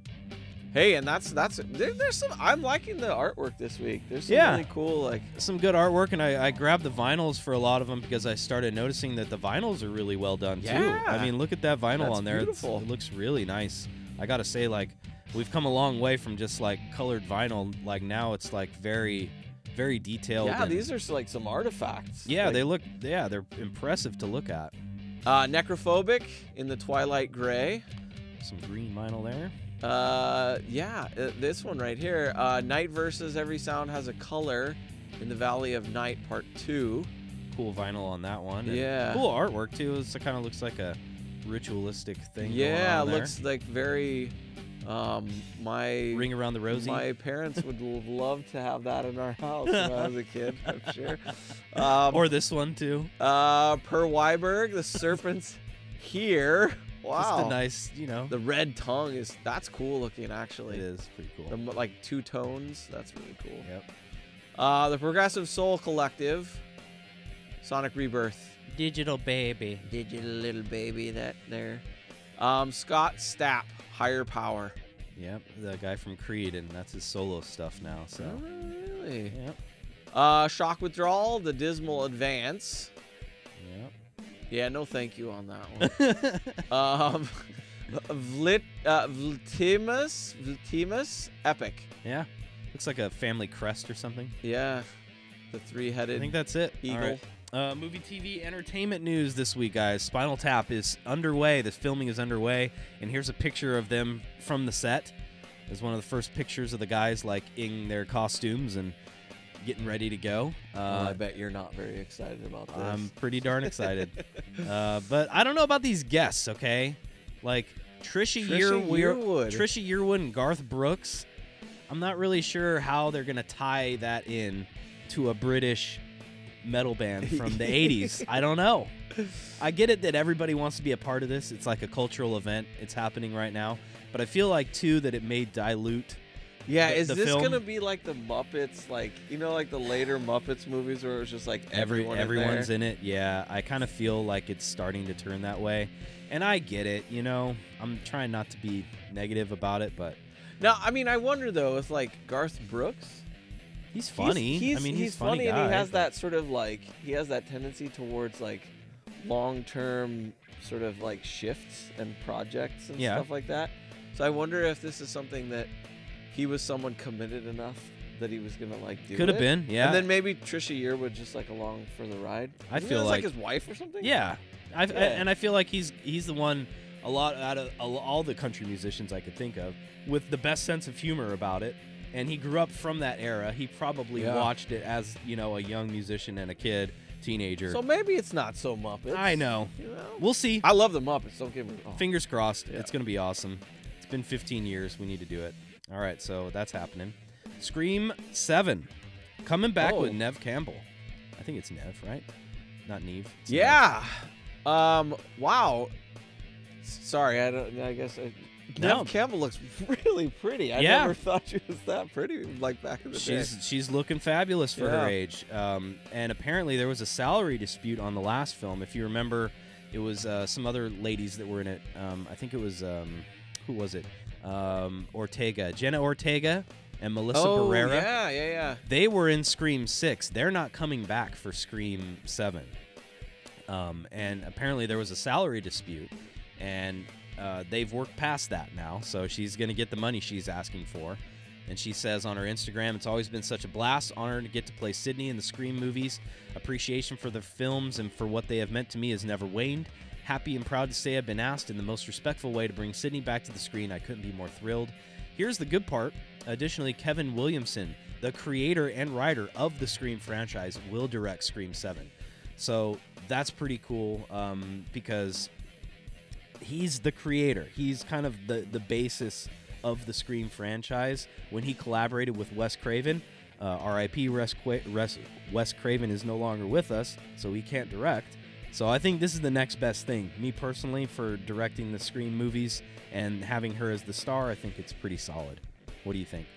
Hey, and that's that's there, there's some. I'm liking the artwork this week. There's some Yeah. really cool like. Some good artwork, and I, I grabbed the vinyls for a lot of them because I started noticing that the vinyls are really well done too. Yeah. I mean, look at that vinyl That's on there. It's- beautiful. it looks really nice. I gotta say, like, we've come a long way from just like colored vinyl. Like now, it's like very, very detailed. Yeah, and- these are like some artifacts. Yeah, Like, they look. Yeah, they're impressive to look at. Uh, Necrophobic in the Twilight Gray. Some green vinyl there. Uh, yeah, uh, this one right here. Uh, Night versus Every Sound Has a Color in the Valley of Night, Part Two. Cool vinyl on that one. and Yeah. Cool artwork too. It kind of looks like a ritualistic thing. Yeah, going on there. looks like very. Um, my Ring around the rosy. my parents would l- love to have that in our house when I was a kid. I'm sure. Um, or this one too. uh, Per Weiberg, The Serpent's Here. Wow. Just a nice, you know. The red tongue is that's cool looking actually. It is pretty cool. The, m- like two tones. That's really cool. Yep. Uh, the Progressive Soul Collective, Sonic Rebirth. Digital baby. Digital little baby that there. Um, Scott Stapp, Higher Power. Yep, the guy from Creed, and that's his solo stuff now. So. Oh, really? Yep. Uh, Shock Withdrawal, The Dismal Advance. Yep. Yeah, no thank you on that one. um, Vlit, uh, Vltimus, Vltimus, Epic. Yeah. Looks like a family crest or something. Yeah, the I three-headed think that's it. eagle. All right. Uh, movie, T V, entertainment news this week, guys. Spinal Tap is underway. The filming is underway, and here's a picture of them from the set. It's one of the first pictures of the guys, like, in their costumes and getting ready to go. Uh, Oh, I bet you're not very excited about this. I'm pretty darn excited. uh, but I don't know about these guests, okay? Like, Trisha, Trisha Yearwood, Yearwood. Trisha Yearwood and Garth Brooks. I'm not really sure how they're going to tie that in to a British metal band from the eighties. I don't know. I get it that everybody wants to be a part of this. It's like a cultural event. It's happening right now. But I feel like, too, that it may dilute. Yeah, the- is the this film. gonna be like the Muppets, like you know, like the later Muppets movies where it was just like Every, everyone everyone's in, there? in it. Yeah, I kind of feel like it's starting to turn that way. And I get it, you know. I'm trying not to be negative about it, but Now, I mean, I wonder though if like Garth Brooks, he's funny. He's, he's, I mean, he's, he's a funny, funny, and he guy, has but- that sort of like he has that tendency towards like long-term sort of like shifts and projects and Yeah. stuff like that. So I wonder if this is something that he was someone committed enough that he was gonna like do. Could have it. been, yeah. And then maybe Trisha Yearwood just like along for the ride. I Isn't feel that, like- his wife or something. Yeah, I've, Yeah. and I feel like he's he's the one a lot out of a- all the country musicians I could think of with the best sense of humor about it. And he grew up from that era. He probably Yeah. watched it as, you know, a young musician and a kid, teenager. So maybe it's not so Muppets. I know. You know? We'll see. I love the Muppets. Don't get me wrong. Fingers crossed. Yeah. It's going to be awesome. It's been fifteen years. We need to do it. All right, so that's happening. Scream seven. Coming back Oh. with Nev Campbell. I think it's Nev, right? Not Neve. It's Yeah. Um. Wow. S- Sorry. I don't. I guess. I, No. Nev Campbell looks really pretty. I Yeah. never thought she was that pretty. Like back in the She's day. she's looking fabulous for Yeah. her age. Um, and apparently there was a salary dispute on the last film. If you remember, it was uh, some other ladies that were in it. Um, I think it was um, who was it? Um, Ortega, Jenna Ortega, and Melissa Oh Barrera. yeah, yeah, yeah. They were in Scream six. They're not coming back for Scream seven. Um, and apparently there was a salary dispute, and uh, they've worked past that now. So she's going to get the money she's asking for. And she says on her Instagram, it's always been such a blast, honor to get to play Sydney in the Scream movies. Appreciation for the films and for what they have meant to me has never waned. Happy and proud to say I've been asked in the most respectful way to bring Sydney back to the screen. I couldn't be more thrilled. Here's the good part. Additionally, Kevin Williamson, the creator and writer of the Scream franchise, will direct Scream seven. So that's pretty cool um, because he's the creator. He's kind of the, the basis of the Scream franchise. When he collaborated with Wes Craven, uh, R I P Wes, Qua- Wes, Wes Craven is no longer with us, so he can't direct. So I think this is the next best thing. Me personally, for directing the Scream movies and having her as the star, I think it's pretty solid. What do you think?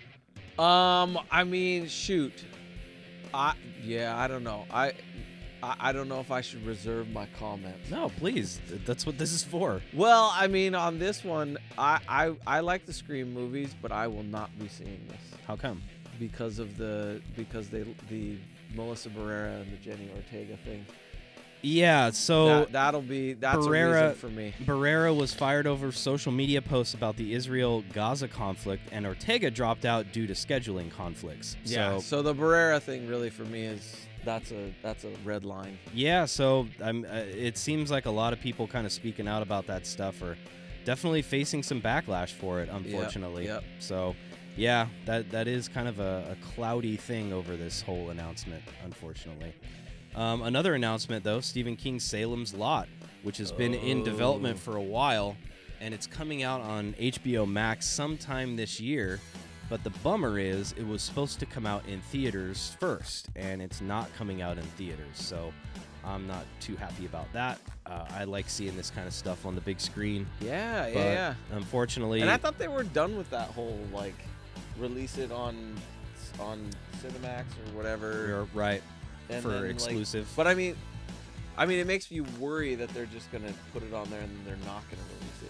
Um. I mean, shoot. I yeah. I don't know. I. I, I don't know if I should reserve my comments. No, please. Th- That's what this is for. Well, I mean, on this one, I, I I like the Scream movies, but I will not be seeing this How come? because of the because they the Melissa Barrera and the Jenny Ortega thing. Yeah, so that, that'll be that's a Barrera- reason for me. Barrera was fired over social media posts about the Israel-Gaza conflict, and Ortega dropped out due to scheduling conflicts. Yeah. So, So the Barrera thing really for me is that's a that's a red line. yeah, so um, uh, it seems like a lot of people kind of speaking out about that stuff are definitely facing some backlash for it, unfortunately. yep. So, yeah, that that is kind of a, a cloudy thing over this whole announcement, unfortunately. Um, another announcement, though, Stephen King's Salem's Lot, which has been in development for a while, and it's coming out on H B O Max sometime this year. But the bummer is it was supposed to come out in theaters first, and it's not coming out in theaters. So I'm not too happy about that. Uh, I like seeing this kind of stuff on the big screen. Yeah, yeah, But yeah. unfortunately, And I thought they were done with that whole like release it on on Cinemax or whatever. you're right and for then, like- exclusive. But I mean, I mean, it makes you worry that they're just gonna put it on there and then they're not gonna release it in the theater.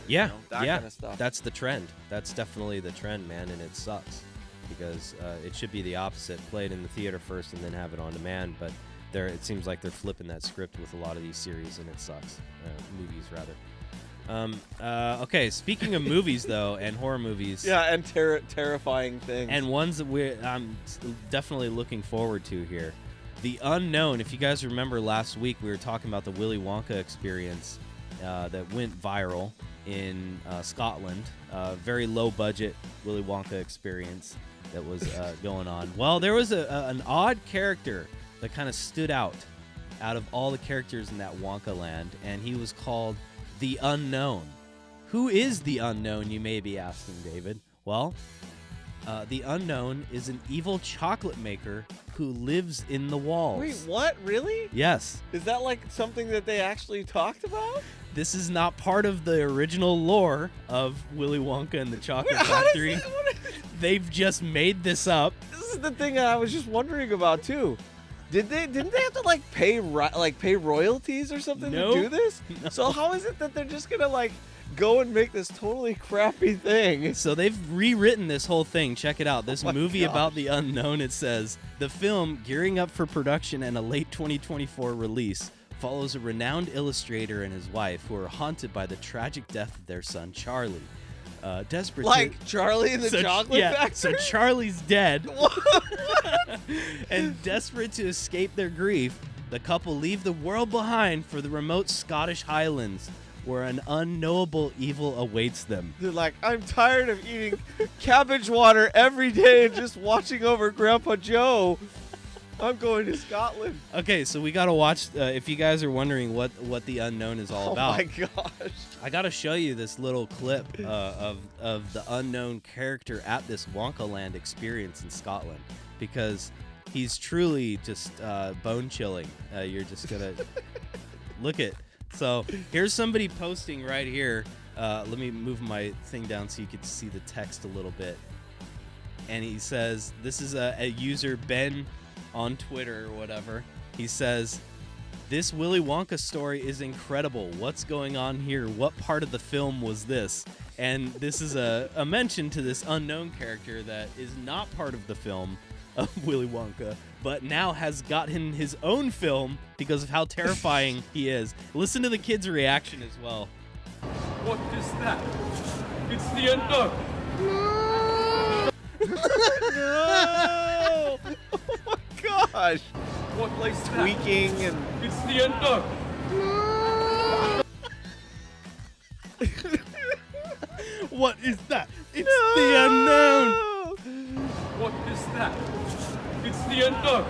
Yeah, you know, that yeah, kind of stuff. that's the trend. That's definitely the trend, man, and it sucks because uh, it should be the opposite: play it in the theater first and then have it on demand. But there, it seems like they're flipping that script with a lot of these series, and it sucks. Uh, movies, rather. Um, uh, okay, speaking of movies though, and horror movies, Yeah, and ter- terrifying things. and ones that we're I'm s- definitely looking forward to here. The Unknown. If you guys remember last week, we were talking about the Willy Wonka experience uh, that went viral in uh, Scotland. Uh, very low budget Willy Wonka experience that was uh, going on. Well, there was a, a, an odd character that kind of stood out out of all the characters in that Wonka land, and he was called the Unknown. Who is the Unknown, you may be asking, David? Well, uh, the Unknown is an evil chocolate maker who lives in the walls. Wait, what? Really? Yes. Is that like something that they actually talked about? This is not part of the original lore of Willy Wonka and the Chocolate How does Factory. it- what is- They've just made this up. This is the thing I was just wondering about too. Did they didn't they have to like pay ri- like pay royalties or something Nope. to do this? No. So how is it that they're just gonna like go and make this totally crappy thing? So they've rewritten this whole thing. Check it out. This Oh my movie gosh. about the unknown, it says, the film, gearing up for production and a late twenty twenty-four release, follows a renowned illustrator and his wife who are haunted by the tragic death of their son, Charlie. Uh, desperate Like to... Charlie and the so, Chocolate yeah, Factory? So Charlie's dead. And desperate to escape their grief, the couple leave the world behind for the remote Scottish Highlands, where an unknowable evil awaits them. They're like, I'm tired of eating cabbage water every day and just watching over Grandpa Joe. I'm going to Scotland. Okay, so we gotta watch. Uh, if you guys are wondering what what the unknown is all Oh about, my gosh. I gotta show you this little clip uh, of of the unknown character at this Wonka Land experience in Scotland, because he's truly just uh, bone chilling. Uh, you're just gonna look at. So here's somebody posting right here. Uh, let me move my thing down so you can see the text a little bit. And he says, this is a, a user, Ben, on Twitter or whatever. He says, this Willy Wonka story is incredible. What's going on here? What part of the film was this? And this is a, a mention to this unknown character that is not part of the film of Willy Wonka, but now has gotten his own film because of how terrifying he is. Listen to the kid's reaction as well. What is that? It's the unknown. No! Oh my gosh. What Like is that? tweaking and It's the unknown. What is that? It's the unknown. What is that? It's the unknown.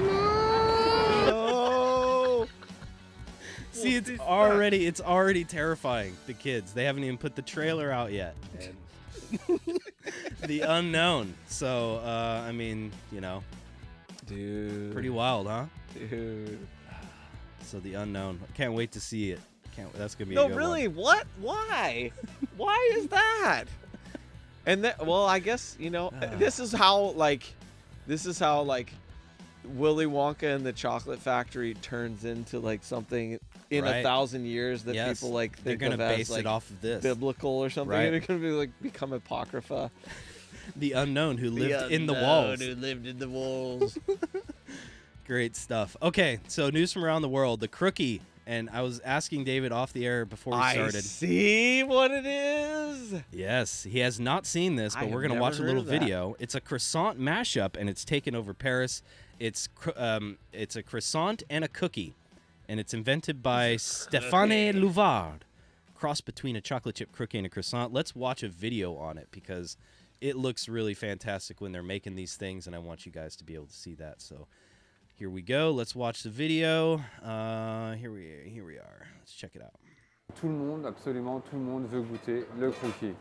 No. See, it's already it's already terrifying. The kids, they haven't even put the trailer out yet. And the unknown. So, uh, I mean, you know, Dude. pretty wild, huh? Dude. So the unknown. I can't wait to see it. Can't. That's gonna be a No, good really? one. What? Why? Why is that? And that, well, I guess, you know, Ah. this is how, like, this is how, like, Willy Wonka and the Chocolate Factory turns into, like, something in Right. a thousand years that Yes. people, like, They're think gonna of as, base like, it off of this. biblical or something. Right. They're gonna be, like, become apocrypha. The unknown who lived in the walls. lived in the walls. Great stuff. Okay, so news from around the world. The Crookie. And I was asking David off the air before we I started. see what it is. Yes, he has not seen this, I but have we're going to never watch a heard little of that. video. It's a croissant mashup, and it's taken over Paris. It's cr- um, it's a croissant and a cookie, and it's invented by Stéphane Louvard. Cross between a chocolate chip cookie and a croissant. Let's watch a video on it because it looks really fantastic when they're making these things, and I want you guys to be able to see that. So here we go. Let's watch the video. Uh, here we here we are. Let's check it out. Tout le monde, absolument tout le monde veut goûter le croquis.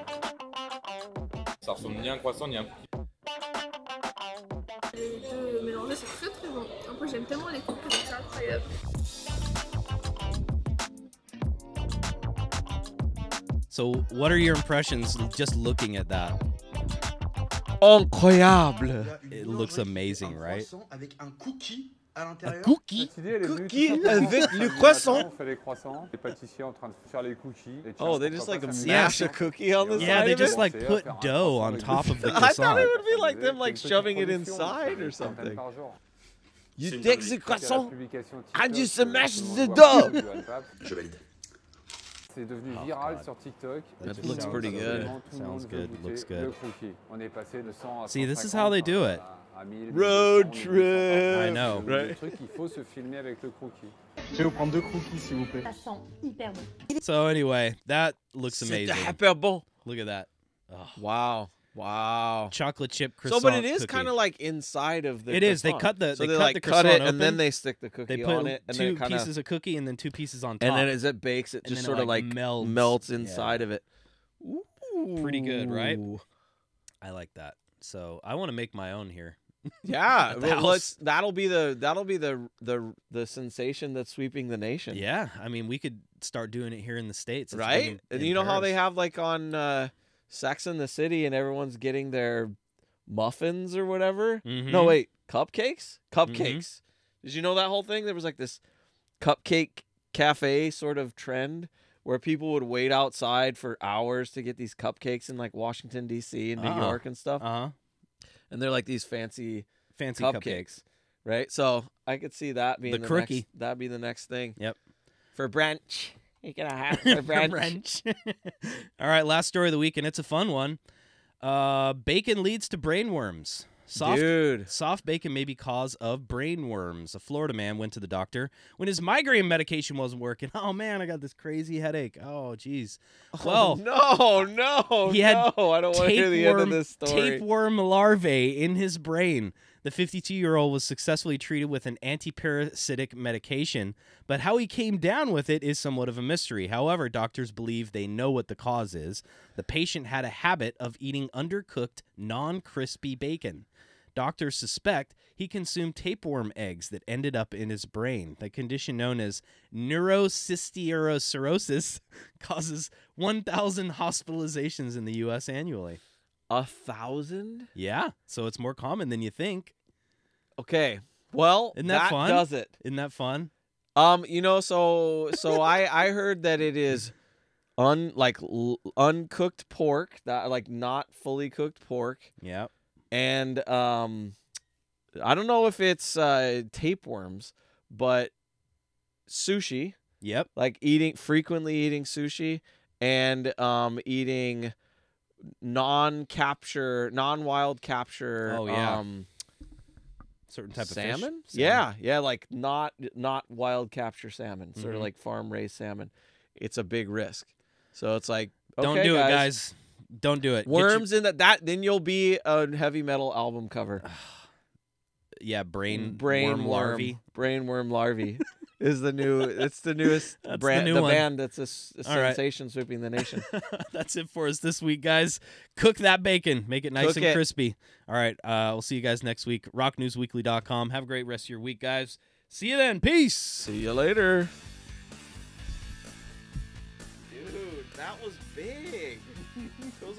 Ça ressemble ni à un croissant ni à un cookie. Les deux mélangés, c'est très très bon. En plus, j'aime tellement les cookies, c'est incroyable. So what are your impressions just looking at that? Incroyable. It looks amazing, right? Avec un cookie à l'intérieur. Cookie. Cette idée, elle est venue Cookie tout simplement avec parce que le le matin, croissant. On fait les croissants, les pâtissiers en train de faire les cookies. Et tiens, Oh, they pourquoi just pas like s'amuser mash à a faire cookie on the Et Yeah, side they of just it? like commencer à put faire un dough croissant on avec top des of the I thought croissant. it would be Vous like savez, them c'est like une petite shoving it production, inside une or centaine something. par jour. You C'est une take dinguerie. the Suite à la croissant. publication I TikTok just de smash tout le the monde voit dough. de Johan Pabst, Je valide. c'est devenu Oh, viral God. sur TikTok. That Et looks tout pretty simplement, good. tout le Sounds monde veut good, goûter looks good. le croquis. On est passé de cent à See, this is cent how they cinquante, do à- it. à mille, Road deux cents, trip. I know. Le Right. truc, il faut se filmer avec le croquis. Je vais vous prendre deux croquis, s'il vous plaît. Ça sent hyper bon. So anyway, that looks C'est amazing. hyper bon. Look at that. Oh, Wow. Wow. chocolate chip So, croissant but it is cookie. kind of like inside of the It is. They croissant. cut the- so they they cut like the cut it croissant and then open. they stick the cookie They put on it and then two it kind of pieces of cookie and then two pieces on top. and then as it bakes it And just then it, sort of like, like melts. melts Yeah. inside of it. Ooh. Pretty good, right? I like that. So I want to make my own here. Yeah, At the well, let's, house. that'll be the that'll be the the the sensation that's sweeping the nation. Yeah, I mean, we could start doing it here in the States. It's big Right? in- And in you know how they Paris. have like on uh, Sex in the City and everyone's getting their muffins or whatever? No, Mhm. wait, cupcakes? Cupcakes. Did you know that whole thing? There was like this cupcake cafe sort of trend where people would wait outside for hours to get these cupcakes in like Washington D C and New Uh-uh. York and stuff. Uh-huh. And they're like these fancy Fancy cupcakes, cupcakes. right? So I could see that being The the, crookie. next. That'd be the next thing. Yep. For brunch, you gonna have for brunch. Wrench. All right, last story of the week, and it's a fun one. Uh, bacon leads to brain worms. Soft, Dude, soft bacon may be cause of brain worms. A Florida man went to the doctor when his migraine medication wasn't working. Oh man, I got this crazy headache. Oh geez. Well, no, no, he had no! I don't want to hear the end of tapeworm- this story. Tapeworm larvae in his brain. The fifty-two-year-old was successfully treated with an antiparasitic medication, but how he came down with it is somewhat of a mystery. However, doctors believe they know what the cause is. The patient had a habit of eating undercooked, non-crispy bacon. Doctors suspect he consumed tapeworm eggs that ended up in his brain. The condition known as neurocysticercosis causes one thousand hospitalizations in the U S annually. A thousand? Yeah, so it's more common than you think. Okay. Well, Isn't that fun? does it. Isn't that fun? Um, you know, so so I I heard that it is un like l- uncooked pork, that like not fully cooked pork, Yeah. and um, I don't know if it's uh tapeworms, but sushi, Yep. like eating frequently eating sushi and um eating non-capture, non-wild capture. Oh, yeah. um, Certain type salmon? of fish. Yeah, yeah, like not not wild capture salmon, sort Mhm. of like farm raised salmon. It's a big risk. So it's like, Don't okay, do guys, it, guys. Don't do it. Get your- Worms in that that then you'll be a heavy metal album cover. yeah, brain Brain worm larvae. Brain worm larvae is the new. It's the newest That's the brand. new The one. band that's a, s- a All right. sensation sweeping the nation. That's it for us this week, guys. Cook that bacon. Make it nice Cook and it. crispy. All right. Uh, we'll see you guys next week. rock news weekly dot com. Have a great rest of your week, guys. See you then. Peace. See you later. Dude, that was big. Those